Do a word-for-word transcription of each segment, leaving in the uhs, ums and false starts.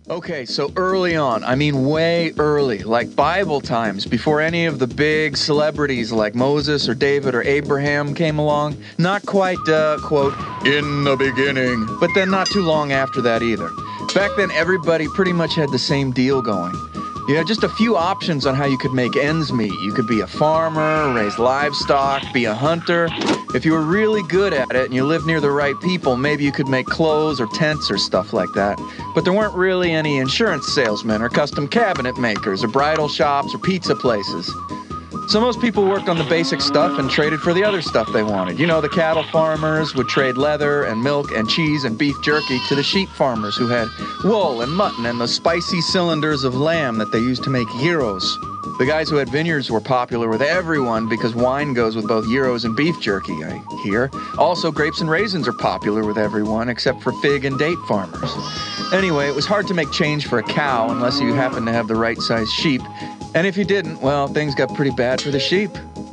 Okay, so early on, I mean way early, like Bible times, before any of the big celebrities like Moses or David or Abraham came along, not quite, uh, quote, in the beginning, but then not too long after that either. Back then, everybody pretty much had the same deal going. You had just a few options on how you could make ends meet. You could be a farmer, raise livestock, be a hunter. If you were really good at it and you lived near the right people, maybe you could make clothes or tents or stuff like that. But there weren't really any insurance salesmen or custom cabinet makers or bridal shops or pizza places. So most people worked on the basic stuff and traded for the other stuff they wanted. You know, the cattle farmers would trade leather and milk and cheese and beef jerky to the sheep farmers who had wool and mutton and the spicy cylinders of lamb that they used to make gyros. The guys who had vineyards were popular with everyone because wine goes with both gyros and beef jerky, I hear. Also, grapes and raisins are popular with everyone except for fig and date farmers. Anyway, it was hard to make change for a cow unless you happened to have the right size sheep. And if you didn't, well, things got pretty bad for the sheep.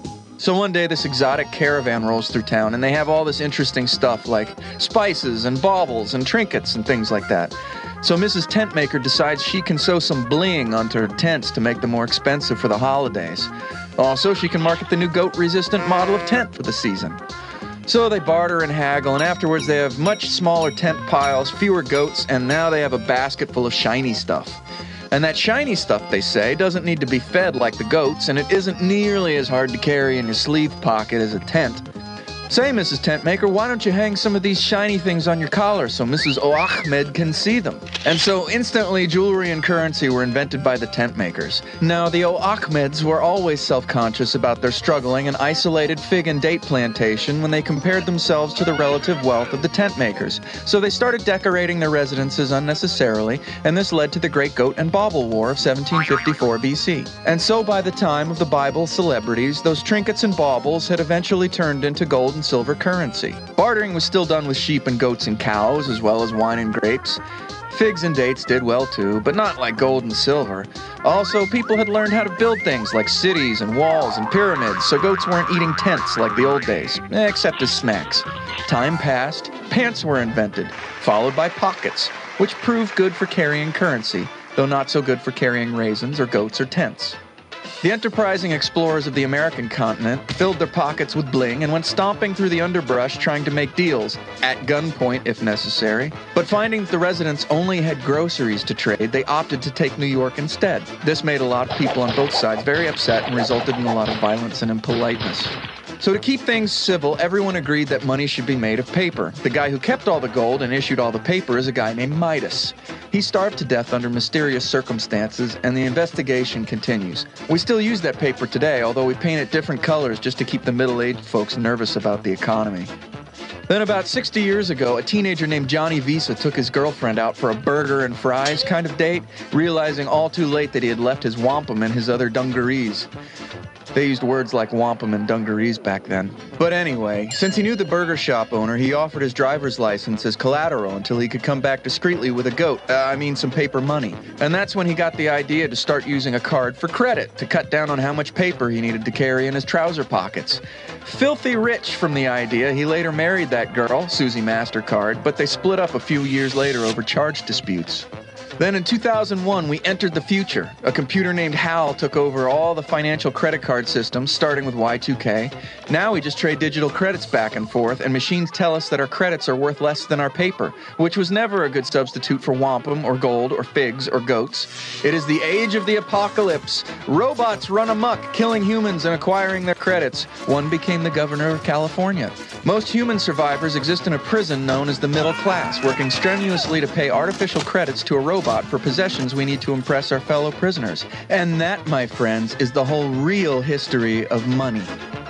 So one day this exotic caravan rolls through town and they have all this interesting stuff like spices and baubles and trinkets and things like that. So Missus Tentmaker decides she can sew some bling onto her tents to make them more expensive for the holidays. Also, she can market the new goat-resistant model of tent for the season. So they barter and haggle, and afterwards they have much smaller tent piles, fewer goats, and now they have a basket full of shiny stuff. And that shiny stuff, they say, doesn't need to be fed like the goats, and it isn't nearly as hard to carry in your sleeve pocket as a tent. Say, Missus Tentmaker, why don't you hang some of these shiny things on your collar so Missus O'Ahmed can see them? And so instantly jewelry and currency were invented by the tent makers. Now, the O'Ahmeds were always self-conscious about their struggling and isolated fig and date plantation when they compared themselves to the relative wealth of the tent makers. So they started decorating their residences unnecessarily, and this led to the Great Goat and Bauble War of seventeen fifty-four B C. And so by the time of the Bible celebrities, those trinkets and baubles had eventually turned into gold and silver currency. Bartering was still done with sheep and goats and cows, as well as wine and grapes. Figs and dates did well too, but not like gold and silver. Also, people had learned how to build things like cities and walls and pyramids, so goats weren't eating tents like the old days, except as snacks. Time passed, pants were invented, followed by pockets, which proved good for carrying currency, though not so good for carrying raisins or goats or tents. The enterprising explorers of the American continent filled their pockets with bling and went stomping through the underbrush trying to make deals, at gunpoint if necessary. But finding that the residents only had groceries to trade, they opted to take New York instead. This made a lot of people on both sides very upset and resulted in a lot of violence and impoliteness. So to keep things civil, everyone agreed that money should be made of paper. The guy who kept all the gold and issued all the paper is a guy named Midas. He starved to death under mysterious circumstances, and the investigation continues. We still use that paper today, although we paint it different colors just to keep the middle-aged folks nervous about the economy. Then about sixty years ago, a teenager named Johnny Visa took his girlfriend out for a burger and fries kind of date, realizing all too late that he had left his wampum and his other dungarees. They used words like wampum and dungarees back then. But anyway, since he knew the burger shop owner, he offered his driver's license as collateral until he could come back discreetly with a goat, uh, I mean some paper money. And that's when he got the idea to start using a card for credit to cut down on how much paper he needed to carry in his trouser pockets. Filthy rich from the idea, he later married that girl, Susie MasterCard, but they split up a few years later over charge disputes. Then in two thousand one, we entered the future. A computer named HAL took over all the financial credit card systems, starting with Y two K. Now we just trade digital credits back and forth, and machines tell us that our credits are worth less than our paper, which was never a good substitute for wampum or gold or figs or goats. It is the age of the apocalypse. Robots run amok, killing humans and acquiring their credits. One became the governor of California. Most human survivors exist in a prison known as the middle class, working strenuously to pay artificial credits to a robot for possessions we need to impress our fellow prisoners. And that, my friends, is the whole real history of money.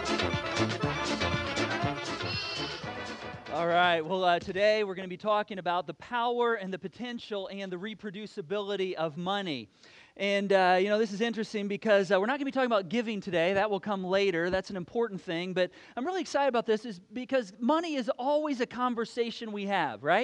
All right, well, uh, today we're going to be talking about the power and the potential and the reproducibility of money. And, uh, you know, this is interesting because uh, we're not going to be talking about giving today. That will come later. That's an important thing. But I'm really excited about this is because money is always a conversation we have, right?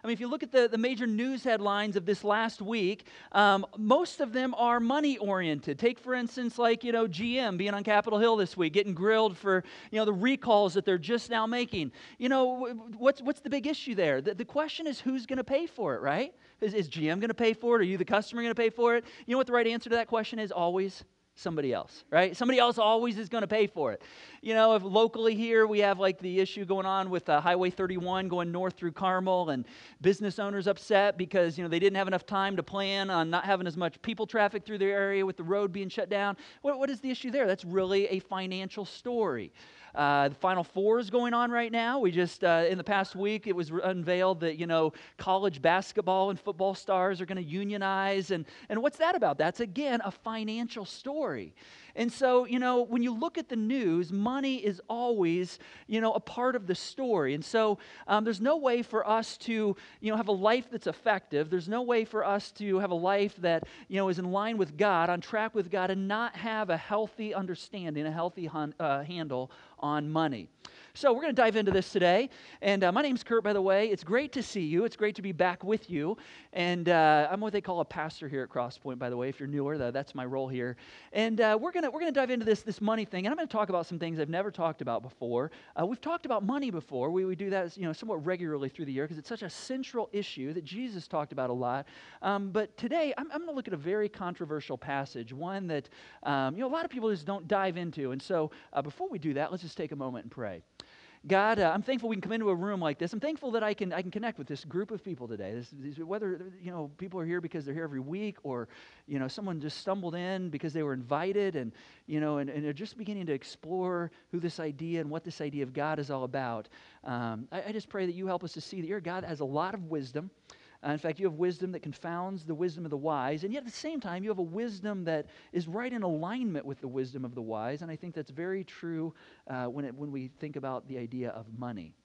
I mean, if you look at the, the major news headlines of this last week, um, most of them are money-oriented. Take, for instance, like, you know, G M being on Capitol Hill this week, getting grilled for, you know, the recalls that they're just now making. You know, what's what's the big issue there? The, the question is, who's going to pay for it, right? Is, is G M going to pay for it? Are you, the customer, going to pay for it? You know what the right answer to that question is? Always somebody else, right? Somebody else always is going to pay for it. You know, if locally here we have like the issue going on with uh, Highway thirty-one going north through Carmel, and business owners upset because, you know, they didn't have enough time to plan on not having as much people traffic through their area with the road being shut down. What, what is the issue there? That's really a financial story. Uh, the Final Four is going on right now. We just, uh, in the past week, it was unveiled that, you know, college basketball and football stars are going to unionize. And, and what's that about? That's, again, a financial story. And so, you know, when you look at the news, money is always, you know, a part of the story. And so um, there's no way for us to, you know, have a life that's effective. There's no way for us to have a life that, you know, is in line with God, on track with God, and not have a healthy understanding, a healthy hun- uh, handle on money. So we're going to dive into this today. And uh, my name's Kurt, by the way. It's great to see you. It's great to be back with you. And uh, I'm what they call a pastor here at Crosspoint, by the way. If you're newer, that, that's my role here. And uh, we're going to we're going to dive into this this money thing. And I'm going to talk about some things I've never talked about before. Uh, we've talked about money before. We, we do that, you know, somewhat regularly through the year because it's such a central issue that Jesus talked about a lot. Um, but today, I'm, I'm going to look at a very controversial passage, one that um, you know a lot of people just don't dive into. And so uh, before we do that, let's just take a moment and pray. God, uh, I'm thankful we can come into a room like this. I'm thankful that I can I can connect with this group of people today. This, these, whether you know people are here because they're here every week, or you know someone just stumbled in because they were invited, and you know and, and they're just beginning to explore who this idea and what this idea of God is all about. Um, I, I just pray that you help us to see that your God has a lot of wisdom. Uh, in fact, you have wisdom that confounds the wisdom of the wise, and yet at the same time, you have a wisdom that is right in alignment with the wisdom of the wise, and I think that's very true uh, when, it, when we think about the idea of money.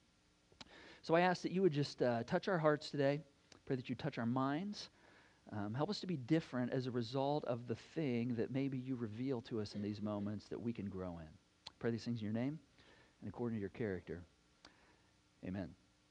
So I ask that you would just uh, touch our hearts today. Pray that you touch our minds. Um, help us to be different as a result of the thing that maybe you reveal to us in these moments that we can grow in. Pray these things in your name and according to your character. Amen.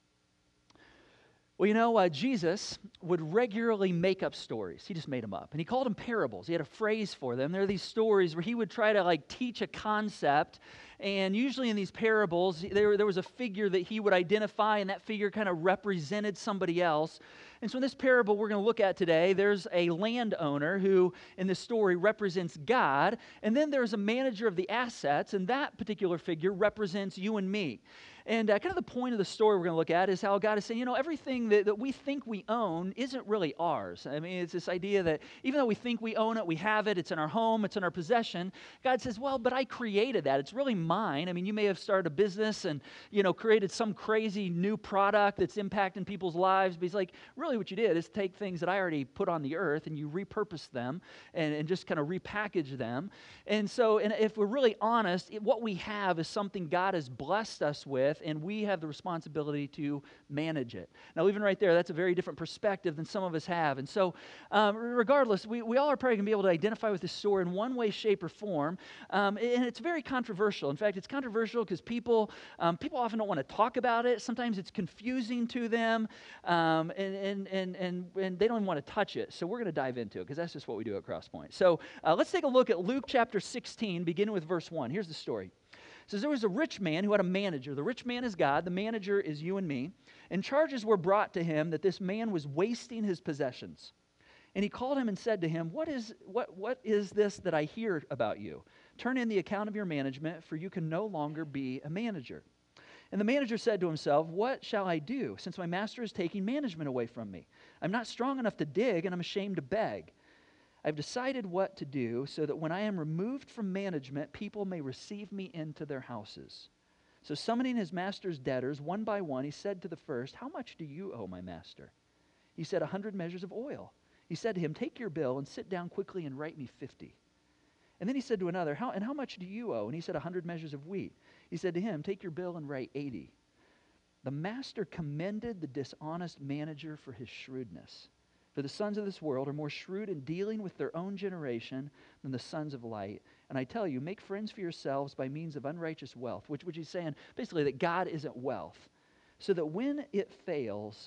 Well, you know, uh, Jesus would regularly make up stories. He just made them up. And he called them parables. He had a phrase for them. There are these stories where he would try to, like, teach a concept. And usually in these parables, there, there was a figure that he would identify, and that figure kind of represented somebody else. And so in this parable we're going to look at today, there's a landowner who, in this story, represents God. And then there's a manager of the assets, and that particular figure represents you and me. And uh, kind of the point of the story we're going to look at is how God is saying, you know, everything that, that we think we own isn't really ours. I mean, it's this idea that even though we think we own it, we have it, it's in our home, it's in our possession, God says, well, but I created that. It's really mine. I mean, you may have started a business and, you know, created some crazy new product that's impacting people's lives, but he's like, really what you did is take things that I already put on the earth and you repurpose them and, and just kind of repackage them. And so, and if we're really honest, it, what we have is something God has blessed us with, and we have the responsibility to manage it. Now, even right there, that's a very different perspective than some of us have. And so, um, regardless, we, we all are probably going to be able to identify with this story in one way, shape, or form. Um, and it's very controversial. In fact, it's controversial because people um, people often don't want to talk about it. Sometimes it's confusing to them, um, and, and, and, and, and they don't even want to touch it. So we're going to dive into it because that's just what we do at Crosspoint. So uh, let's take a look at Luke chapter sixteen, beginning with verse one. Here's the story. It says, there was a rich man who had a manager. The rich man is God. The manager is you and me. And charges were brought to him that this man was wasting his possessions. And he called him and said to him, what is, what, what is this that I hear about you? Turn in the account of your management, for you can no longer be a manager. And the manager said to himself, what shall I do, since my master is taking management away from me? I'm not strong enough to dig, and I'm ashamed to beg. I've decided what to do so that when I am removed from management, people may receive me into their houses. So summoning his master's debtors one by one, he said to the first, how much do you owe my master? He said, a hundred measures of oil. He said to him, take your bill and sit down quickly and write me fifty. And then he said to another, how, and how much do you owe? And he said, a hundred measures of wheat. He said to him, take your bill and write eighty. The master commended the dishonest manager for his shrewdness. For the sons of this world are more shrewd in dealing with their own generation than the sons of light. And I tell you, make friends for yourselves by means of unrighteous wealth, which, which he's saying basically that God isn't wealth, so that when it fails,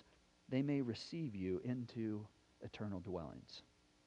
they may receive you into eternal dwellings.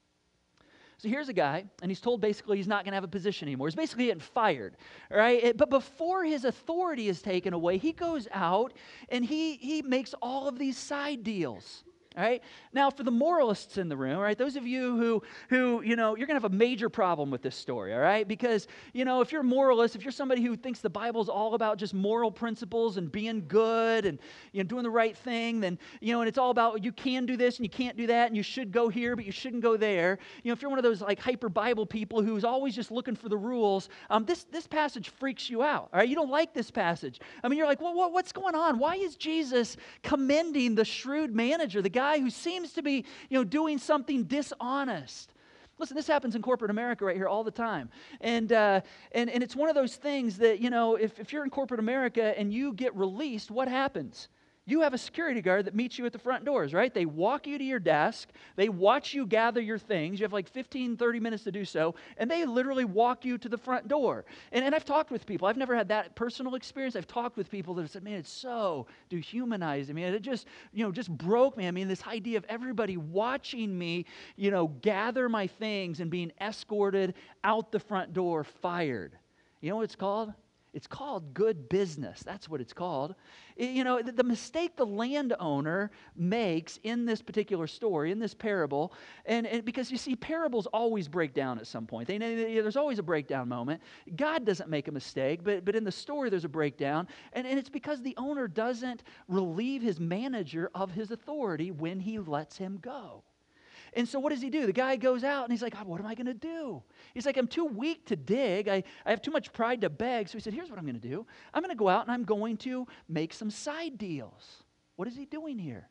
So here's a guy, and he's told basically he's not going to have a position anymore. He's basically getting fired, all right? It- but before his authority is taken away, he goes out and he, he makes all of these side deals. All right. Now, for the moralists in the room, all right, those of you who, who, you know, you're going to have a major problem with this story, all right? Because, you know, if you're a moralist, if you're somebody who thinks the Bible's all about just moral principles and being good and, you know, doing the right thing, then, you know, and it's all about you can do this and you can't do that and you should go here, but you shouldn't go there. You know, if you're one of those like hyper Bible people who's always just looking for the rules, um, this, this passage freaks you out, all right? You don't like this passage. I mean, you're like, well, what, what's going on? Why is Jesus commending the shrewd manager, the guy who seems to be, you know, doing something dishonest? Listen, this happens in corporate America right here all the time. And uh, and, and it's one of those things that, you know, if, if you're in corporate America and you get released, what happens? You have a security guard that meets you at the front doors, right? They walk you to your desk. They watch you gather your things. You have like fifteen, thirty minutes to do so. And they literally walk you to the front door. And, and I've talked with people. I've never had that personal experience. I've talked with people that have said, man, it's so dehumanizing. I mean, it just, you know, just broke me. I mean, this idea of everybody watching me, you know, gather my things and being escorted out the front door, fired. You know what it's called? It's called good business. That's what it's called. You know, the, the mistake the landowner makes in this particular story, in this parable, and, and because you see, parables always break down at some point. They, they, there's always a breakdown moment. God doesn't make a mistake, but, but in the story there's a breakdown, and, and it's because the owner doesn't relieve his manager of his authority when he lets him go. And so what does he do? The guy goes out and he's like, oh, what am I going to do? He's like, I'm too weak to dig. I, I have too much pride to beg. So he said, here's what I'm going to do. I'm going to go out and I'm going to make some side deals. What is he doing here?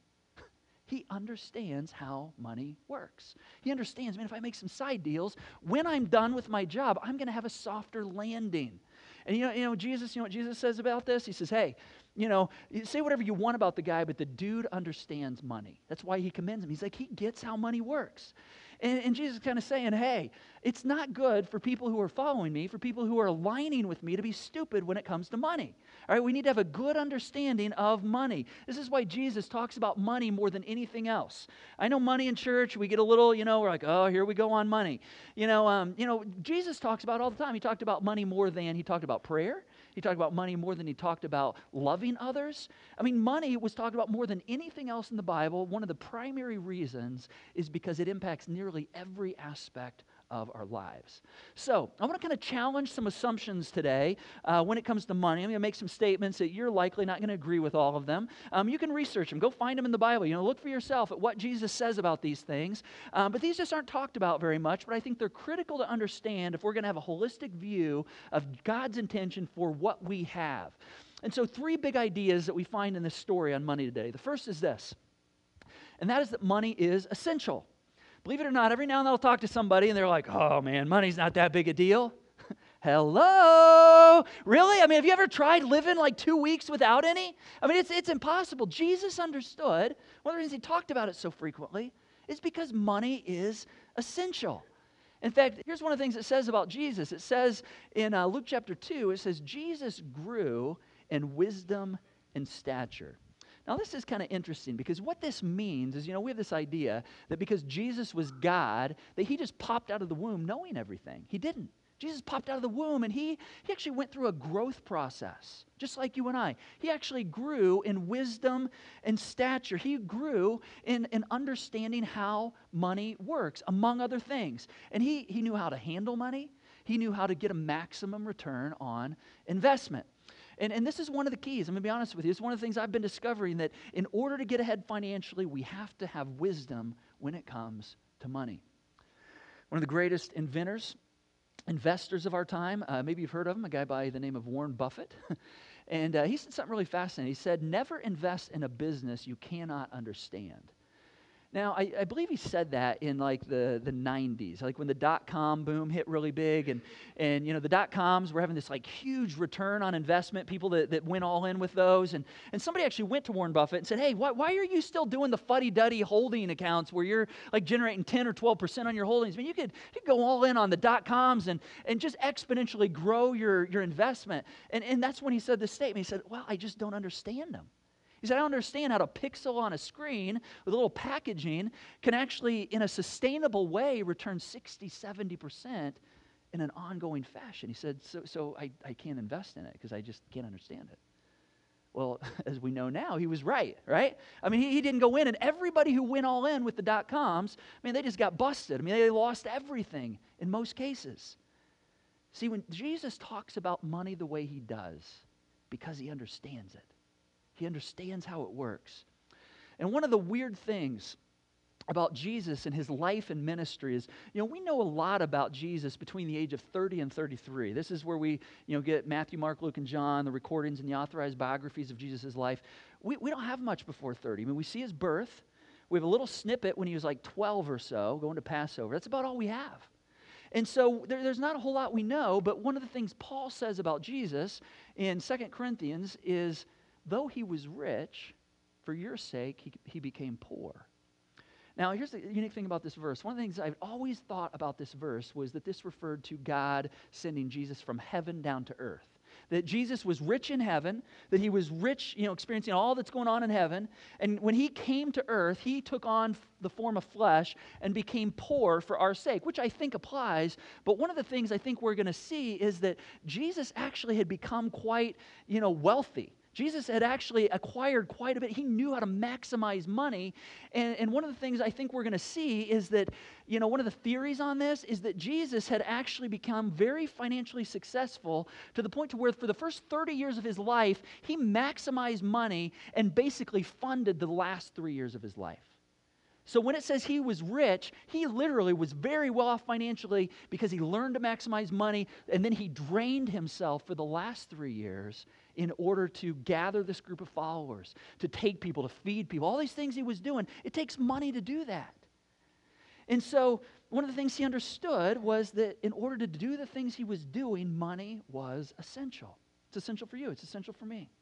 He understands how money works. He understands, man, if I make some side deals, when I'm done with my job, I'm going to have a softer landing. And you know, you know, Jesus, you know what Jesus says about this? He says, hey, you know, you say whatever you want about the guy, but the dude understands money. That's why he commends him. He's like, he gets how money works. And, and Jesus is kind of saying, hey, it's not good for people who are following me, for people who are aligning with me to be stupid when it comes to money. All right, we need to have a good understanding of money. This is why Jesus talks about money more than anything else. I know money in church, we get a little, you know, we're like, oh, here we go on money. You know, um, you know, Jesus talks about it all the time. He talked about money more than he talked about prayer. He talked about money more than he talked about loving others. I mean, money was talked about more than anything else in the Bible. One of the primary reasons is because it impacts nearly every aspect of our lives. So I want to kind of challenge some assumptions today uh, when it comes to money. I'm going to make some statements that you're likely not going to agree with all of them. Um, you can research them. Go find them in the Bible. You know, look for yourself at what Jesus says about these things. Um, but these just aren't talked about very much, but I think they're critical to understand if we're going to have a holistic view of God's intention for what we have. And so three big ideas that we find in this story on money today. The first is this, and that is that money is essential. Believe it or not, every now and then I'll talk to somebody and they're like, oh man, money's not that big a deal. Hello? Really? I mean, have you ever tried living like two weeks without any? I mean, it's, it's impossible. Jesus understood. One of the reasons he talked about it so frequently is because money is essential. In fact, here's one of the things it says about Jesus. It says in uh, Luke chapter two, it says, Jesus grew in wisdom and stature. Now, this is kind of interesting because what this means is, you know, we have this idea that because Jesus was God, that he just popped out of the womb knowing everything. He didn't. Jesus popped out of the womb and he, he actually went through a growth process, just like you and I. He actually grew in wisdom and stature. He grew in, in understanding how money works, among other things. And he, he knew how to handle money. He knew how to get a maximum return on investment. And, and this is one of the keys. I'm going to be honest with you. It's one of the things I've been discovering, that in order to get ahead financially, we have to have wisdom when it comes to money. One of the greatest inventors, investors of our time, uh, maybe you've heard of him, a guy by the name of Warren Buffett. and uh, he said something really fascinating. He said, never invest in a business you cannot understand. Now, I, I believe he said that in like the, the nineties, like when the dot-com boom hit really big, and, and you know, the dot-coms were having this like huge return on investment, people that, that went all in with those, and, and somebody actually went to Warren Buffett and said, hey, why, why are you still doing the fuddy-duddy holding accounts where you're like generating ten or twelve percent on your holdings? I mean, you could, you could go all in on the dot-coms and, and just exponentially grow your, your investment. And, and that's when he said this statement. He said, well, I just don't understand them. He said, I don't understand how a pixel on a screen with a little packaging can actually, in a sustainable way, return sixty, seventy percent in an ongoing fashion. He said, so, so I, I can't invest in it because I just can't understand it. Well, as we know now, he was right, right? I mean, he, he didn't go in, and everybody who went all in with the dot-coms, I mean, they just got busted. I mean, they lost everything in most cases. See, when Jesus talks about money the way he does, because he understands it. He understands how it works. And one of the weird things about Jesus and his life and ministry is, you know, we know a lot about Jesus between the age of thirty and thirty-three. This is where we, you know, get Matthew, Mark, Luke, and John, the recordings and the authorized biographies of Jesus' life. We, we don't have much before thirty. I mean, we see his birth. We have a little snippet when he was like twelve or so, going to Passover. That's about all we have. And so there, there's not a whole lot we know, but one of the things Paul says about Jesus in Second Corinthians is, though he was rich, for your sake, he, he became poor. Now, here's the unique thing about this verse. One of the things I've always thought about this verse was that this referred to God sending Jesus from heaven down to earth. That Jesus was rich in heaven, that he was rich, you know, experiencing all that's going on in heaven. And when he came to earth, he took on the form of flesh and became poor for our sake, which I think applies. But one of the things I think we're going to see is that Jesus actually had become quite, you know, wealthy. Jesus had actually acquired quite a bit. He knew how to maximize money. And, and one of the things I think we're going to see is that, you know, one of the theories on this is that Jesus had actually become very financially successful to the point to where for the first thirty years of his life, he maximized money and basically funded the last three years of his life. So when it says he was rich, he literally was very well off financially because he learned to maximize money, and then he drained himself for the last three years in order to gather this group of followers, to take people, to feed people, all these things he was doing. It takes money to do that. And so one of the things he understood was that in order to do the things he was doing, money was essential. It's essential for you. It's essential for me.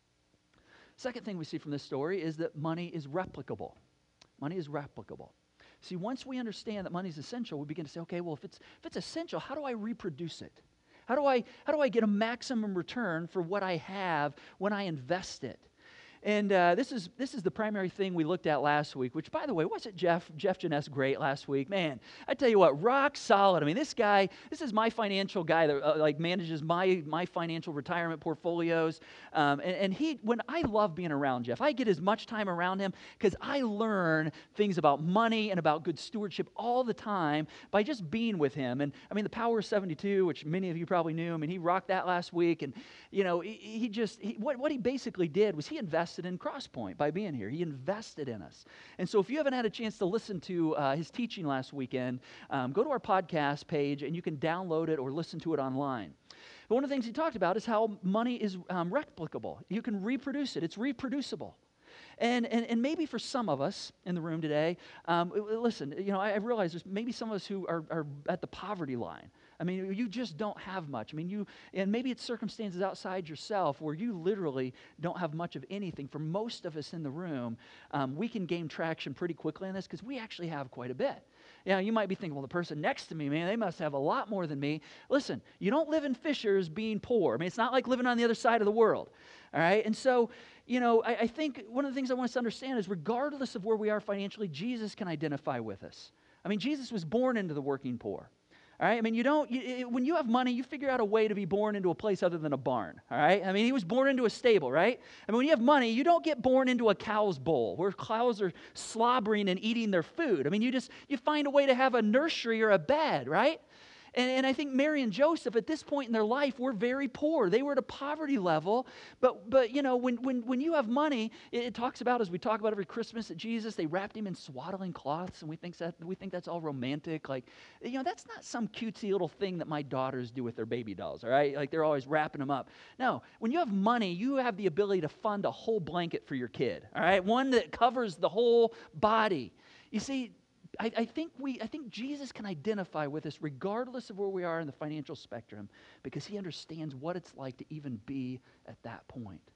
Second thing we see from this story is that money is replicable. Money is replicable. See, once we understand that money is essential, we begin to say, okay, well, if it's if it's essential, how do I reproduce it? How do I how do I get a maximum return for what I have when I invest it? And uh, this is this is the primary thing we looked at last week, which, by the way, wasn't Jeff, Jeff Janess great last week? Man, I tell you what, rock solid. I mean, this guy, this is my financial guy that uh, like manages my my financial retirement portfolios. Um, and, and he, when I love being around Jeff, I get as much time around him because I learn things about money and about good stewardship all the time by just being with him. And I mean, the Power of seventy-two, which many of you probably knew, I mean, he rocked that last week. And, you know, he, he just, he, what, what he basically did was he invested in Crosspoint by being here. He invested in us. And so if you haven't had a chance to listen to uh, his teaching last weekend, um, go to our podcast page and you can download it or listen to it online. But one of the things he talked about is how money is um, replicable. You can reproduce it. It's reproducible. And, and and maybe for some of us in the room today, um, listen, you know, I, I realize there's maybe some of us who are, are at the poverty line. I mean, you just don't have much. I mean, you, and maybe it's circumstances outside yourself where you literally don't have much of anything. For most of us in the room, um, we can gain traction pretty quickly on this because we actually have quite a bit. You know, you might be thinking, well, the person next to me, man, they must have a lot more than me. Listen, you don't live in Fishers being poor. I mean, it's not like living on the other side of the world, all right? And so, you know, I, I think one of the things I want us to understand is regardless of where we are financially, Jesus can identify with us. I mean, Jesus was born into the working poor. All right, I mean, you don't, you, it, when you have money, you figure out a way to be born into a place other than a barn, all right? I mean, he was born into a stable, right? I mean, when you have money, you don't get born into a cow's bowl where cows are slobbering and eating their food. I mean, you just, you find a way to have a nursery or a bed, right? And, and I think Mary and Joseph, at this point in their life, were very poor. They were at a poverty level. But, but you know, when, when, when you have money, it, it talks about, as we talk about every Christmas, that Jesus, they wrapped him in swaddling cloths, and we think, that, we think that's all romantic. Like, you know, that's not some cutesy little thing that my daughters do with their baby dolls, all right? Like, they're always wrapping them up. No, when you have money, you have the ability to fund a whole blanket for your kid, all right? One that covers the whole body. You see, I, I think we, I think Jesus can identify with us regardless of where we are in the financial spectrum because he understands what it's like to even be at that point.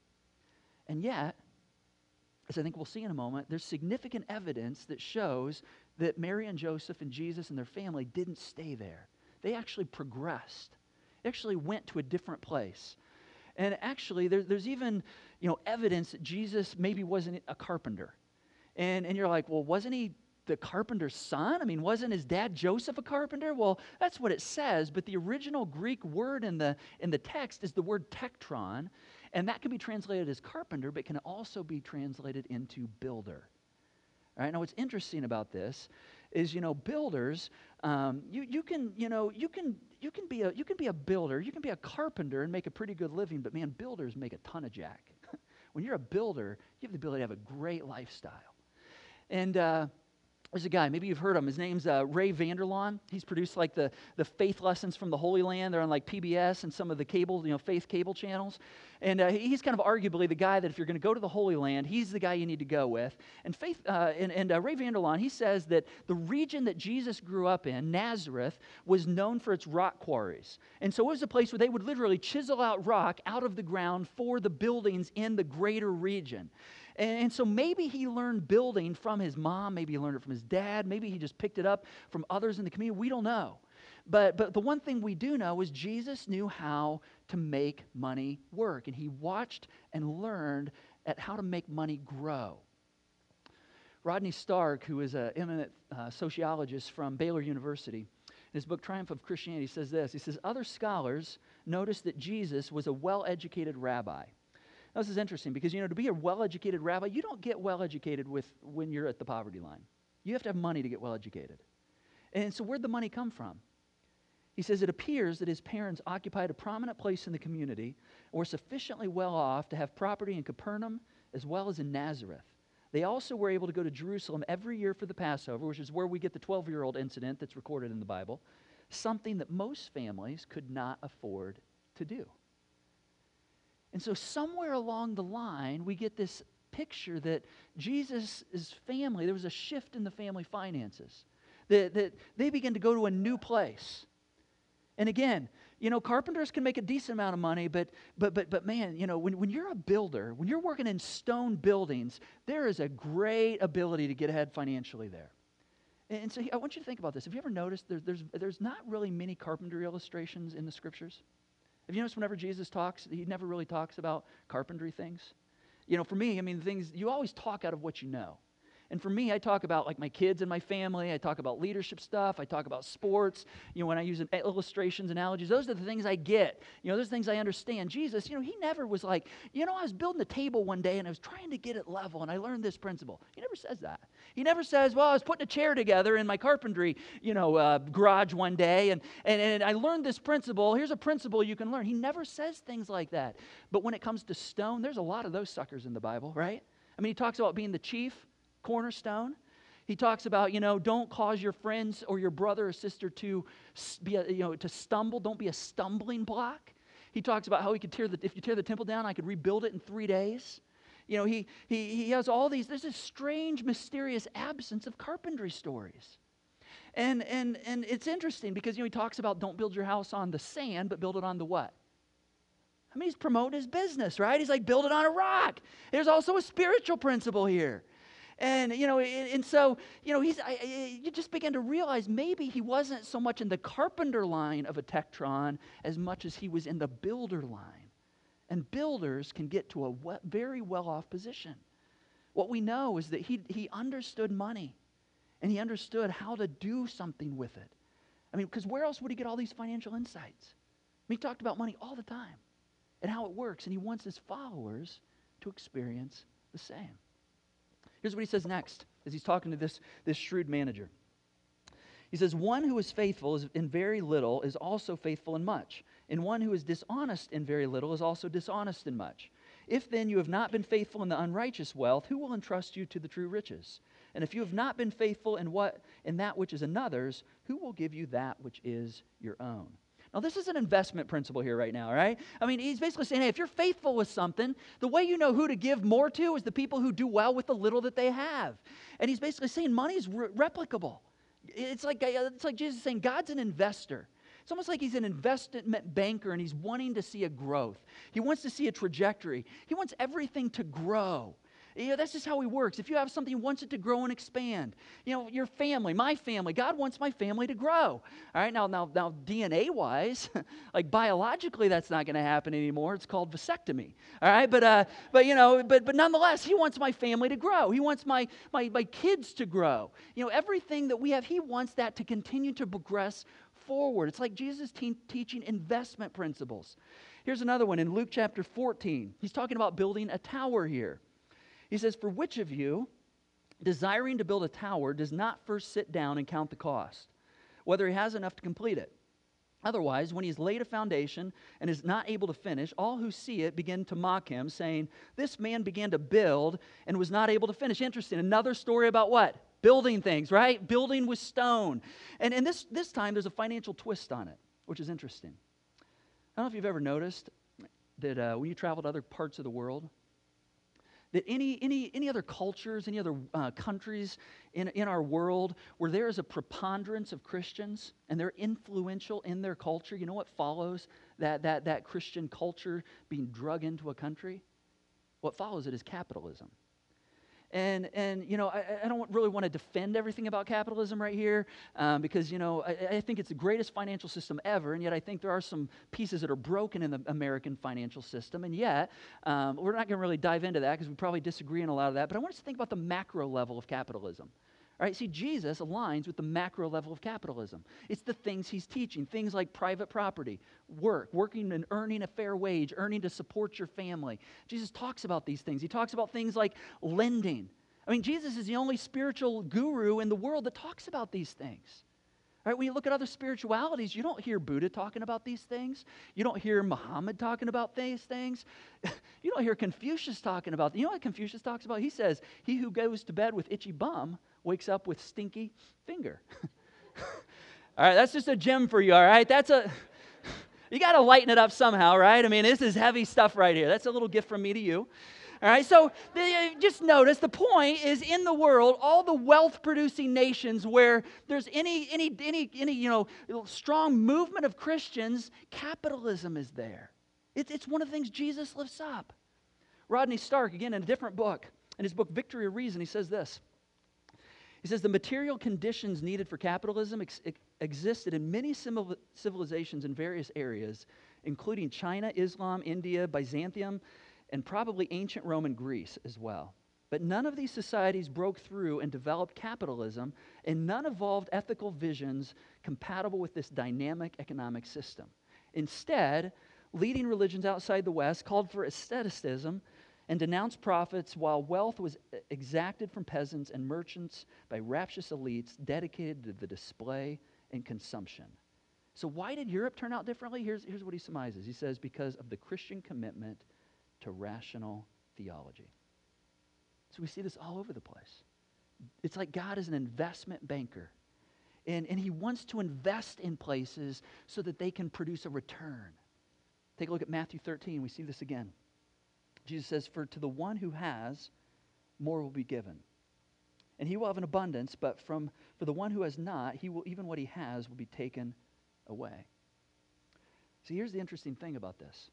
And yet, as I think we'll see in a moment, there's significant evidence that shows that Mary and Joseph and Jesus and their family didn't stay there. They actually progressed. They actually went to a different place. And actually, there, there's even, you know, evidence that Jesus maybe wasn't a carpenter. And, and you're like, well, wasn't he the carpenter's son? I mean, wasn't his dad Joseph a carpenter? Well, that's what it says, but the original Greek word in the in the text is the word tektron, and that can be translated as carpenter, but can also be translated into builder. All right, now what's interesting about this is, you know, builders, um, you you can, you know, you can you can be a you can be a builder, you can be a carpenter and make a pretty good living, but man, builders make a ton of jack. When you're a builder, you have the ability to have a great lifestyle. And uh, there's a guy, maybe you've heard him. His name's uh, Ray Vander Laan. He's produced like the, the faith lessons from the Holy Land. They're on like P B S and some of the cable, you know, faith cable channels. And uh, he's kind of arguably the guy that if you're going to go to the Holy Land, he's the guy you need to go with. And faith uh, and, and uh, Ray Vander Laan, he says that the region that Jesus grew up in, Nazareth, was known for its rock quarries. And so it was a place where they would literally chisel out rock out of the ground for the buildings in the greater region. And so maybe he learned building from his mom, maybe he learned it from his dad, maybe he just picked it up from others in the community. We don't know. But, but the one thing we do know is Jesus knew how to make money work, and he watched and learned at how to make money grow. Rodney Stark, who is an eminent uh, sociologist from Baylor University, in his book Triumph of Christianity says this. He says, other scholars noticed that Jesus was a well-educated rabbi. Now, this is interesting because, you know, to be a well-educated rabbi, you don't get well-educated with when you're at the poverty line. You have to have money to get well-educated. And so where'd the money come from? He says it appears that his parents occupied a prominent place in the community and were sufficiently well off to have property in Capernaum as well as in Nazareth. They also were able to go to Jerusalem every year for the Passover, which is where we get the twelve-year-old incident that's recorded in the Bible, something that most families could not afford to do. And so somewhere along the line, we get this picture that Jesus' family, there was a shift in the family finances, that, that they begin to go to a new place. And again, you know, carpenters can make a decent amount of money, but but but but man, you know, when, when you're a builder, when you're working in stone buildings, there is a great ability to get ahead financially there. And, and so I want you to think about this. Have you ever noticed there, there's there's not really many carpentry illustrations in the scriptures? Have you noticed whenever Jesus talks, he never really talks about carpentry things? You know, for me, I mean, things, you always talk out of what you know. And for me, I talk about like my kids and my family. I talk about leadership stuff. I talk about sports. You know, when I use illustrations, analogies, those are the things I get. You know, those things I understand. Jesus, you know, he never was like, you know, I was building a table one day and I was trying to get it level and I learned this principle. He never says that. He never says, well, I was putting a chair together in my carpentry, you know, uh, garage one day and, and, and I learned this principle. Here's a principle you can learn. He never says things like that. But when it comes to stone, there's a lot of those suckers in the Bible, right? I mean, he talks about being the chief cornerstone. He talks about, you know, don't cause your friends or your brother or sister to be, a, you know, to stumble. Don't be a stumbling block. He talks about how he could tear the, if you tear the temple down, I could rebuild it in three days. You know, he he he has all these. There's this strange, mysterious absence of carpentry stories, and and and it's interesting because, you know, he talks about don't build your house on the sand, but build it on the what? I mean, he's promoting his business, right? He's like, build it on a rock. There's also a spiritual principle here. And, you know, and so, you know, he's, I, I, you just begin to realize maybe he wasn't so much in the carpenter line of a tektron as much as he was in the builder line. And builders can get to a we- very well-off position. What we know is that he, he understood money, and he understood how to do something with it. I mean, because where else would he get all these financial insights? I mean, he talked about money all the time and how it works, and he wants his followers to experience the same. Here's what he says next as he's talking to this, this shrewd manager. He says, one who is faithful is in very little is also faithful in much, and one who is dishonest in very little is also dishonest in much. If then you have not been faithful in the unrighteous wealth, who will entrust you to the true riches? And if you have not been faithful in what in that which is another's, who will give you that which is your own? Now, this is an investment principle here right now, right? I mean, he's basically saying, hey, if you're faithful with something, the way you know who to give more to is the people who do well with the little that they have. And he's basically saying money is re- replicable. It's like, it's like Jesus saying God's an investor. It's almost like he's an investment banker and he's wanting to see a growth. He wants to see a trajectory. He wants everything to grow. You know, that's just how he works. If you have something, he wants it to grow and expand. You know, your family, my family, God wants my family to grow. All right, now, now, now D N A-wise, like biologically, that's not going to happen anymore. It's called vasectomy. All right, but, uh, but you know, but, but nonetheless, he wants my family to grow. He wants my, my, my kids to grow. You know, everything that we have, he wants that to continue to progress forward. It's like Jesus te- teaching investment principles. Here's another one in Luke chapter fourteen. He's talking about building a tower here. He says, for which of you, desiring to build a tower, does not first sit down and count the cost, whether he has enough to complete it? Otherwise, when he's laid a foundation and is not able to finish, all who see it begin to mock him, saying, this man began to build and was not able to finish. Interesting. Another story about what? Building things, right? Building with stone. And, and this, this time, there's a financial twist on it, which is interesting. I don't know if you've ever noticed that uh, when you travel to other parts of the world, that any any any other cultures, any other uh, countries in, in our world where there is a preponderance of Christians and they're influential in their culture, you know what follows that that that Christian culture being drug into a country? What follows it is capitalism. And, and you know, I, I don't really want to defend everything about capitalism right here um, because, you know, I, I think it's the greatest financial system ever, and yet I think there are some pieces that are broken in the American financial system, and yet um, we're not going to really dive into that because we probably disagree on a lot of that, but I want us to think about the macro level of capitalism. All right, see, Jesus aligns with the macro level of capitalism. It's the things he's teaching, things like private property, work, working and earning a fair wage, earning to support your family. Jesus talks about these things. He talks about things like lending. I mean, Jesus is the only spiritual guru in the world that talks about these things. All right, when you look at other spiritualities, you don't hear Buddha talking about these things. You don't hear Muhammad talking about these things. You don't hear Confucius talking about them. You know what Confucius talks about? He says, he who goes to bed with itchy bum wakes up with stinky finger. All right, that's just a gem for you, all right? That's a, you got to lighten it up somehow, right? I mean, this is heavy stuff right here. That's a little gift from me to you. All right, so the, just notice the point is in the world, all the wealth-producing nations where there's any, any, any, any, you know, strong movement of Christians, capitalism is there. It's, it's one of the things Jesus lifts up. Rodney Stark, again, in a different book, in his book, Victory or Reason, he says this. He says, the material conditions needed for capitalism ex- existed in many civil- civilizations in various areas, including China, Islam, India, Byzantium, and probably ancient Rome and Greece as well. But none of these societies broke through and developed capitalism, and none evolved ethical visions compatible with this dynamic economic system. Instead, leading religions outside the West called for asceticism and denounced profits, while wealth was exacted from peasants and merchants by rapacious elites dedicated to the display and consumption. So why did Europe turn out differently? Here's, here's what he surmises. He says, because of the Christian commitment to rational theology. So we see this all over the place. It's like God is an investment banker. And, and he wants to invest in places so that they can produce a return. Take a look at Matthew thirteen. We see this again. Jesus says, for to the one who has, more will be given. And he will have an abundance, but from for the one who has not, he will even what he has will be taken away. See, here's the interesting thing about this.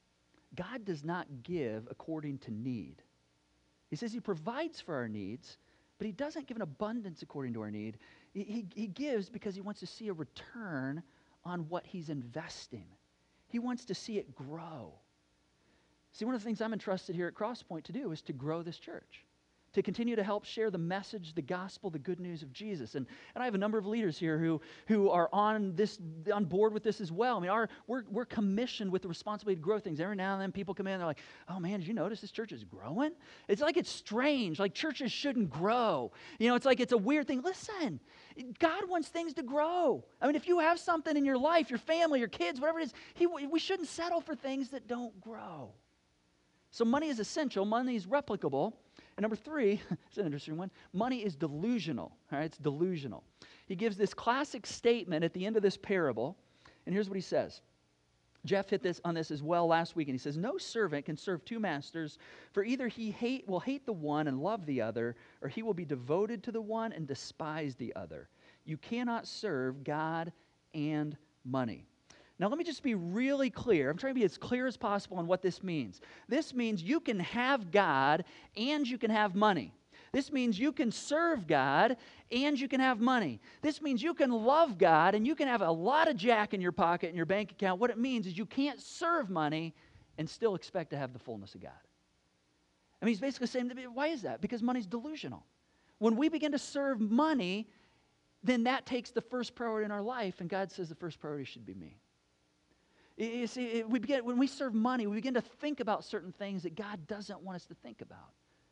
God does not give according to need. He says he provides for our needs, but he doesn't give an abundance according to our need. He, he, he gives because he wants to see a return on what he's investing. He wants to see it grow. See, one of the things I'm entrusted here at Crosspoint to do is to grow this church, to continue to help share the message, the gospel, the good news of Jesus. And, and I have a number of leaders here who, who are on this on board with this as well. I mean, our, we're, we're commissioned with the responsibility to grow things. Every now and then people come in and they're like, oh man, did you notice this church is growing? It's like it's strange, like churches shouldn't grow. You know, it's like it's a weird thing. Listen, God wants things to grow. I mean, if you have something in your life, your family, your kids, whatever it is, he, we shouldn't settle for things that don't grow. So money is essential. Money is replicable. And number three, it's an interesting one, money is delusional. All right, it's delusional. He gives this classic statement at the end of this parable, and here's what he says. Jeff hit this on this as well last week, and he says, no servant can serve two masters, for either he hate will hate the one and love the other, or he will be devoted to the one and despise the other. You cannot serve God and money. Now, let me just be really clear. I'm trying to be as clear as possible on what this means. This means you can have God and you can have money. This means you can serve God and you can have money. This means you can love God and you can have a lot of jack in your pocket in your bank account. What it means is you can't serve money and still expect to have the fullness of God. I mean, he's basically saying, why is that? Because money's delusional. When we begin to serve money, then that takes the first priority in our life, and God says the first priority should be me. You see, we begin, when we serve money, we begin to think about certain things that God doesn't want us to think about.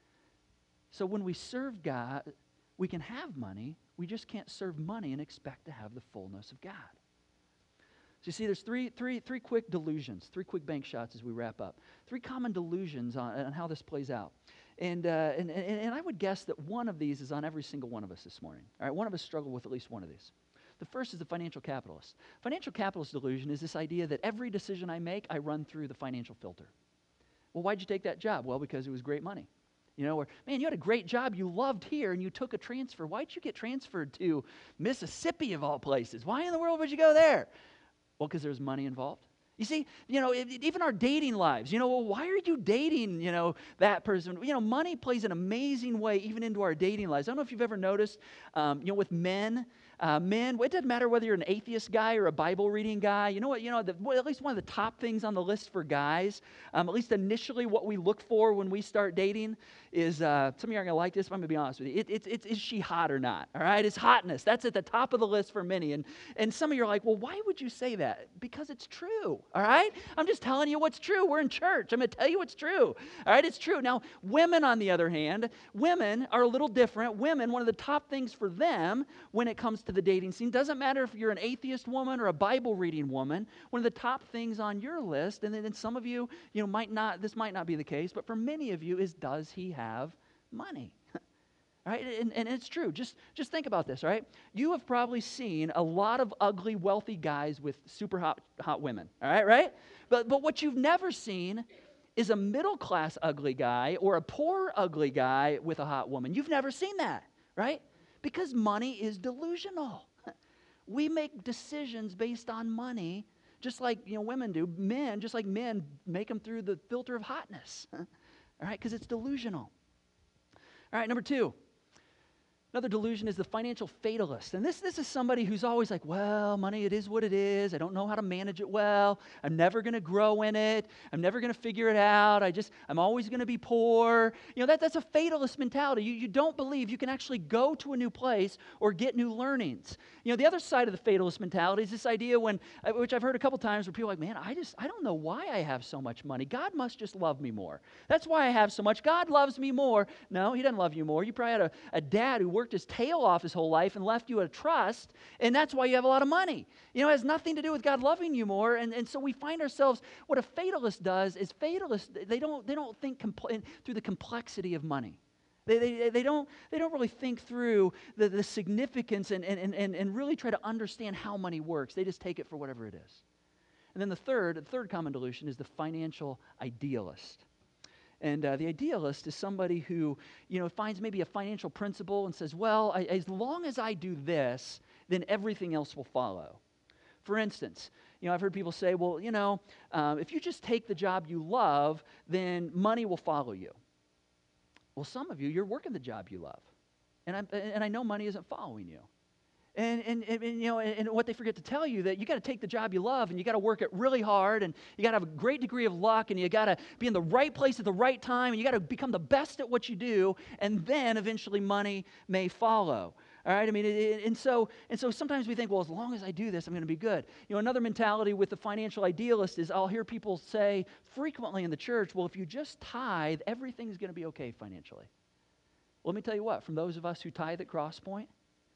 So when we serve God, we can have money. We just can't serve money and expect to have the fullness of God. So you see, there's three, three, three quick delusions, three quick bank shots as we wrap up. Three common delusions on, on how this plays out. And, uh, and, and, and I would guess that one of these is on every single one of us this morning. All right, one of us struggle with at least one of these. The first is the financial capitalist. Financial capitalist delusion is this idea that every decision I make, I run through the financial filter. Well, why'd you take that job? Well, because it was great money. You know, or, man, you had a great job, you loved here, and you took a transfer. Why'd you get transferred to Mississippi of all places? Why in the world would you go there? Well, because there's money involved. You see, you know, it, even our dating lives, you know, well, why are you dating, you know, that person? You know, money plays an amazing way even into our dating lives. I don't know if you've ever noticed, um, you know, with men, uh, men, it doesn't matter whether you're an atheist guy or a Bible reading guy. You know what, you know, the, well, at least one of the top things on the list for guys, um, at least initially what we look for when we start dating is, uh, some of you aren't going to like this, but I'm going to be honest with you. It, it, it, is she hot or not? All right, it's hotness. That's at the top of the list for many. And, and some of you are like, well, why would you say that? Because it's true. All right? I'm just telling you what's true. We're in church. I'm going to tell you what's true. All right? It's true. Now, women, on the other hand, women are a little different. Women, one of the top things for them when it comes to the dating scene, doesn't matter if you're an atheist woman or a Bible-reading woman, one of the top things on your list, and then some of you, you know, might not, this might not be the case, but for many of you is, does he have money? Right? And, and it's true. Just, just think about this, right? You have probably seen a lot of ugly, wealthy guys with super hot, hot women, all right, right? But, but what you've never seen is a middle-class ugly guy or a poor ugly guy with a hot woman. You've never seen that, right? Because money is delusional. We make decisions based on money, just like, you know, women do. Men, just like men, make them through the filter of hotness, all right, because it's delusional. All right, number two. Another delusion is the financial fatalist. And this, this is somebody who's always like, well, money, it is what it is. I don't know how to manage it well. I'm never going to grow in it. I'm never going to figure it out. I just, I'm always going to be poor. You know, that, that's a fatalist mentality. You, you don't believe you can actually go to a new place or get new learnings. You know, the other side of the fatalist mentality is this idea when, which I've heard a couple times where people are like, man, I just, I don't know why I have so much money. God must just love me more. That's why I have so much. God loves me more. No, he doesn't love you more. You probably had a, a dad who worked his tail off his whole life and left you a trust, and that's why you have a lot of money. You know, it has nothing to do with God loving you more, and, and so we find ourselves, what a fatalist does is fatalists, they don't, they don't think compl- through the complexity of money. They, they, they, don't, they don't really think through the, the significance and, and, and, and really try to understand how money works. They just take it for whatever it is. And then the third, the third common delusion is the financial idealist. And uh, the idealist is somebody who, you know, finds maybe a financial principle and says, well, I, as long as I do this, then everything else will follow. For instance, you know, I've heard people say, well, you know, um, if you just take the job you love, then money will follow you. Well, some of you, you're working the job you love. And, I'm, and I know money isn't following you. And, and, and, and, you know, and, and what they forget to tell you, that you got to take the job you love and you got to work it really hard and you got to have a great degree of luck and you got to be in the right place at the right time and you got to become the best at what you do, and then eventually money may follow. All right, I mean, it, it, and so and so sometimes we think, well, as long as I do this, I'm going to be good. You know, another mentality with the financial idealist is I'll hear people say frequently in the church, well, if you just tithe, everything's going to be okay financially. Well, let me tell you what, from those of us who tithe at Crosspoint,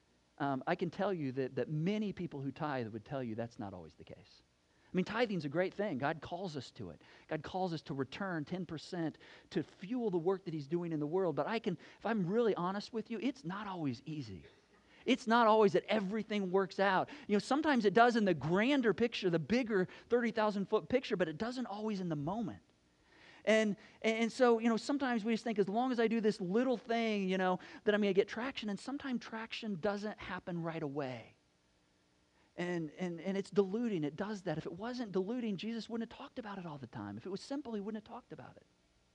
Um, I can tell you that, that many people who tithe would tell you that's not always the case. I mean, tithing's a great thing. God calls us to it. God calls us to return ten percent to fuel the work that he's doing in the world. But I can, if I'm really honest with you, it's not always easy. It's not always that everything works out. You know, sometimes it does in the grander picture, the bigger thirty thousand foot picture, but it doesn't always in the moment. And and so, you know, sometimes we just think as long as I do this little thing, you know, that I'm going to get traction. And sometimes traction doesn't happen right away. And, and, and it's diluting. It does that. If it wasn't diluting, Jesus wouldn't have talked about it all the time. If it was simple, he wouldn't have talked about it.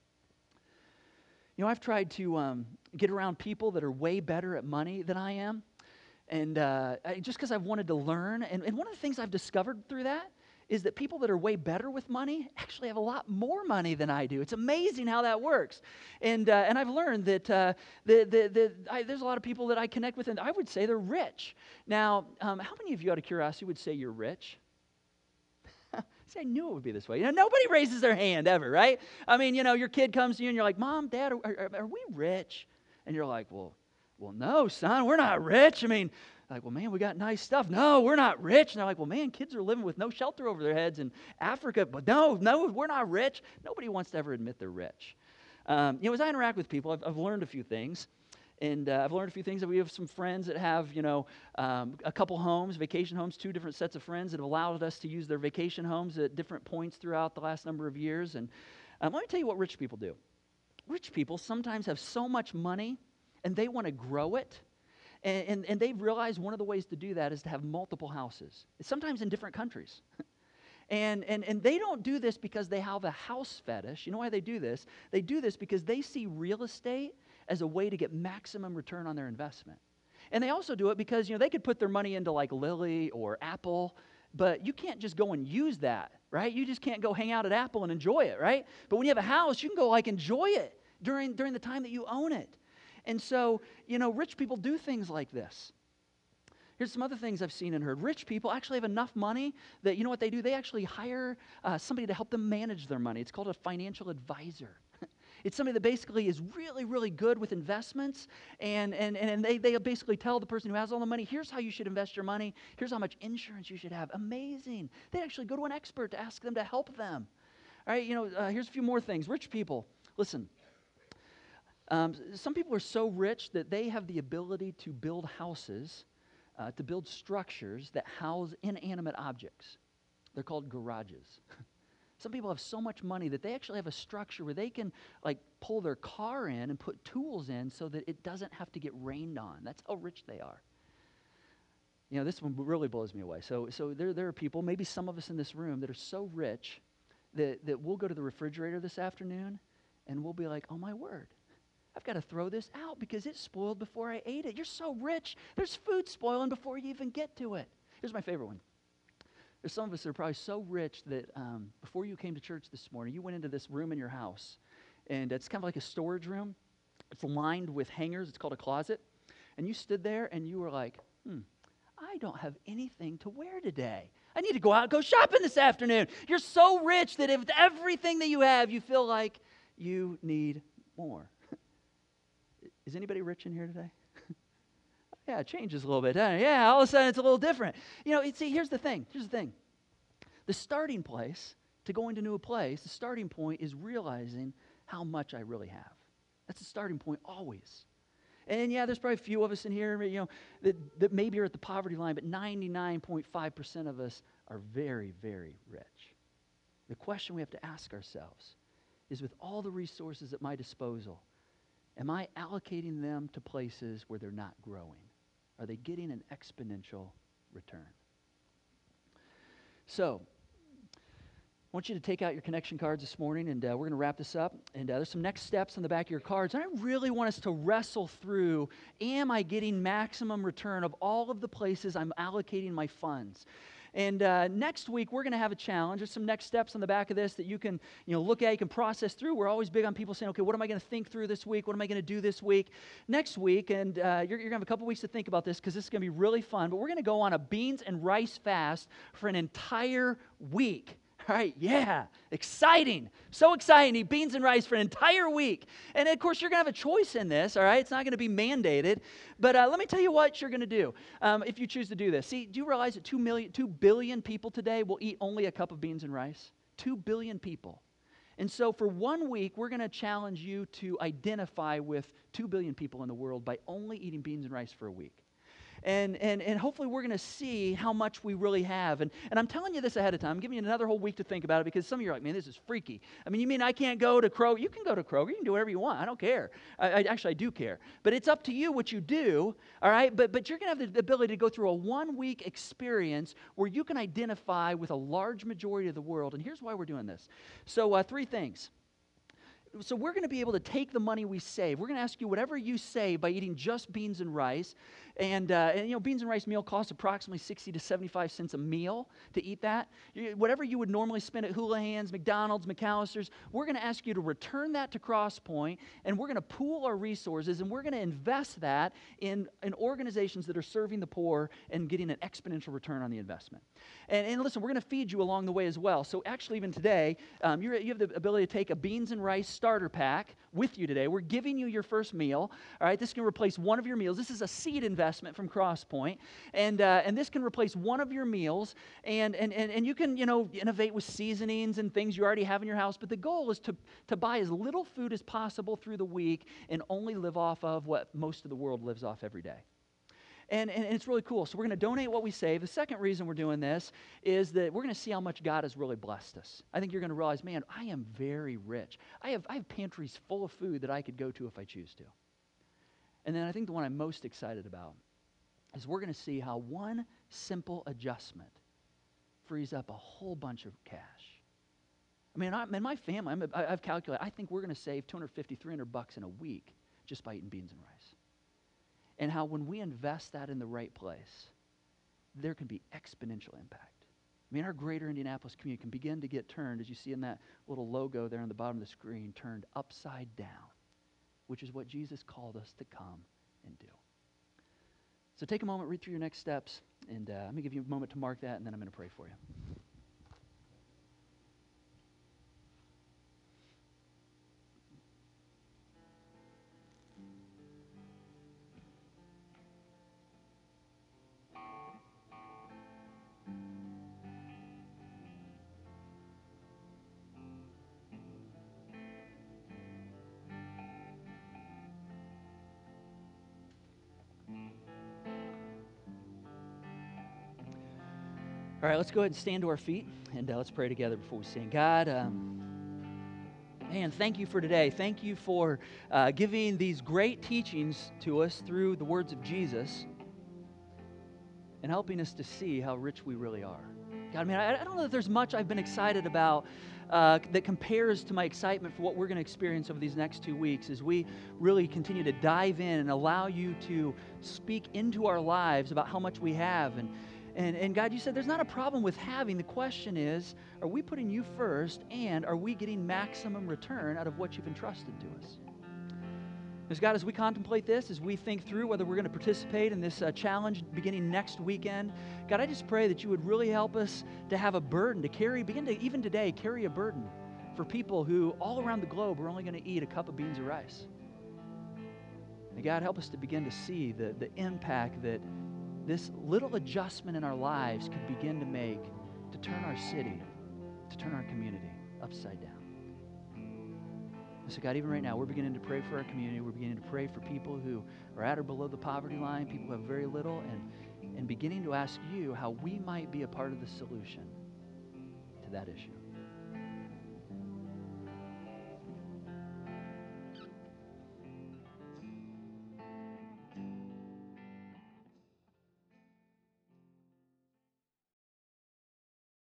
You know, I've tried to um, get around people that are way better at money than I am. And uh, I, just because I've wanted to learn. And, and one of the things I've discovered through that is that people that are way better with money actually have a lot more money than I do. It's amazing how that works. And uh, and I've learned that uh, the, the, the, I, there's a lot of people that I connect with, and I would say they're rich. Now, um, how many of you, out of curiosity, would say you're rich? See, I knew it would be this way. You know, nobody raises their hand ever, right? I mean, you know, your kid comes to you and you're like, Mom, Dad, are, are, are we rich? And you're like, well, well, no, son, we're not rich. I mean, like, well, man, we got nice stuff. No, we're not rich. And they're like, well, man, kids are living with no shelter over their heads in Africa. But no, no, we're not rich. Nobody wants to ever admit they're rich. Um, you know, as I interact with people, I've, I've learned a few things. And uh, I've learned a few things. That we have some friends that have, you know, um, a couple homes, vacation homes, two different sets of friends that have allowed us to use their vacation homes at different points throughout the last number of years. And um, let me tell you what rich people do. Rich people sometimes have so much money, and they want to grow it. And, and, and they've realized one of the ways to do that is to have multiple houses, sometimes in different countries. and, and, and they don't do this because they have a house fetish. You know why they do this? They do this because they see real estate as a way to get maximum return on their investment. And they also do it because, you know, they could put their money into like Lilly or Apple, but you can't just go and use that, right? You just can't go hang out at Apple and enjoy it, right? But when you have a house, you can go like enjoy it during, during the time that you own it. And so, you know, rich people do things like this. Here's some other things I've seen and heard. Rich people actually have enough money that, you know what they do? They actually hire uh, somebody to help them manage their money. It's called a financial advisor. It's somebody that basically is really, really good with investments, and, and, and they, they basically tell the person who has all the money, here's how you should invest your money, here's how much insurance you should have. Amazing. They actually go to an expert to ask them to help them. All right, you know, uh, here's a few more things. Rich people, listen. Um, some people are so rich that they have the ability to build houses, uh, to build structures that house inanimate objects. They're called garages. Some people have so much money that they actually have a structure where they can like pull their car in and put tools in so that it doesn't have to get rained on. That's how rich they are. You know, this one really blows me away. So, so there, there are people, maybe some of us in this room, that are so rich that, that we'll go to the refrigerator this afternoon and we'll be like, oh my word, I've got to throw this out because it spoiled before I ate it. You're so rich. There's food spoiling before you even get to it. Here's my favorite one. There's some of us that are probably so rich that um, before you came to church this morning, you went into this room in your house, and it's kind of like a storage room. It's lined with hangers. It's called a closet. And you stood there, and you were like, hmm, I don't have anything to wear today. I need to go out and go shopping this afternoon. You're so rich that if everything that you have, you feel like you need more. Is anybody rich in here today? Yeah, it changes a little bit, doesn't it? Yeah, all of a sudden it's a little different. You know, see, here's the thing. Here's the thing. The starting place to going to a new place, the starting point is realizing how much I really have. That's the starting point always. And yeah, there's probably a few of us in here, you know, that, that maybe are at the poverty line, but ninety-nine point five percent of us are very, very rich. The question we have to ask ourselves is, with all the resources at my disposal, am I allocating them to places where they're not growing? Are they getting an exponential return? So, I want you to take out your connection cards this morning, and uh, we're going to wrap this up. And uh, there's some next steps on the back of your cards. And I really want us to wrestle through, am I getting maximum return of all of the places I'm allocating my funds? And uh, next week, we're going to have a challenge. There's some next steps on the back of this that you can, you know, look at, you can process through. We're always big on people saying, okay, what am I going to think through this week? What am I going to do this week? Next week, and uh, you're, you're going to have a couple weeks to think about this because this is going to be really fun, but we're going to go on a beans and rice fast for an entire week. All right, yeah, exciting. So exciting. Eat beans and rice for an entire week. And of course, you're going to have a choice in this, all right? It's not going to be mandated. But uh, let me tell you what you're going to do um, if you choose to do this. See, do you realize that two million, two billion people today will eat only a cup of beans and rice? Two billion people. And so for one week, we're going to challenge you to identify with two billion people in the world by only eating beans and rice for a week. And, and, and hopefully we're going to see how much we really have. And, and I'm telling you this ahead of time. I'm giving you another whole week to think about it because some of you are like, man, this is freaky. I mean, you mean I can't go to Kroger? You can go to Kroger. You can do whatever you want. I don't care. I, I Actually, I do care. But it's up to you what you do, all right? But, but you're going to have the ability to go through a one-week experience where you can identify with a large majority of the world. And here's why we're doing this. So uh, three things. So we're going to be able to take the money we save. We're going to ask you whatever you save by eating just beans and rice. And, uh, and, you know, beans and rice meal costs approximately sixty to seventy-five cents a meal to eat that. You, whatever you would normally spend at Houlihan's, McDonald's, McAllister's, we're going to ask you to return that to Crosspoint, and we're going to pool our resources, and we're going to invest that in, in organizations that are serving the poor and getting an exponential return on the investment. And, and listen, we're going to feed you along the way as well. So actually, even today, um, you're, you have the ability to take a beans and rice starter pack with you today. We're giving you your first meal. All right, this can replace one of your meals. This is a seed investment from Crosspoint, and uh, and this can replace one of your meals. And and and and you can you know innovate with seasonings and things you already have in your house. But the goal is to to buy as little food as possible through the week and only live off of what most of the world lives off every day. And, and it's really cool. So we're going to donate what we save. The second reason we're doing this is that we're going to see how much God has really blessed us. I think you're going to realize, man, I am very rich. I have, I have pantries full of food that I could go to if I choose to. And then I think the one I'm most excited about is we're going to see how one simple adjustment frees up a whole bunch of cash. I mean, I, in my family, I'm, I, I've calculated, I think we're going to save two hundred fifty, three hundred bucks in a week just by eating beans and rice. And how when we invest that in the right place, there can be exponential impact. I mean, our greater Indianapolis community can begin to get turned, as you see in that little logo there on the bottom of the screen, turned upside down, which is what Jesus called us to come and do. So take a moment, read through your next steps, and uh, I'm going to give you a moment to mark that, and then I'm going to pray for you. All right, let's go ahead and stand to our feet, and uh, let's pray together before we sing. God, um, man, thank you for today. Thank you for uh, giving these great teachings to us through the words of Jesus and helping us to see how rich we really are. God, I mean, I, I don't know that there's much I've been excited about uh, that compares to my excitement for what we're going to experience over these next two weeks as we really continue to dive in and allow you to speak into our lives about how much we have. And And, and God, you said there's not a problem with having. The question is, are we putting you first, and are we getting maximum return out of what you've entrusted to us? As God, as we contemplate this, as we think through whether we're going to participate in this uh, challenge beginning next weekend, God, I just pray that you would really help us to have a burden, to carry, begin to, even today, carry a burden for people who all around the globe are only going to eat a cup of beans or rice. And God, help us to begin to see the, the impact that this little adjustment in our lives could begin to make to turn our city, to turn our community upside down. And so God, even right now, we're beginning to pray for our community. We're beginning to pray for people who are at or below the poverty line, people who have very little, and, and beginning to ask you how we might be a part of the solution to that issue.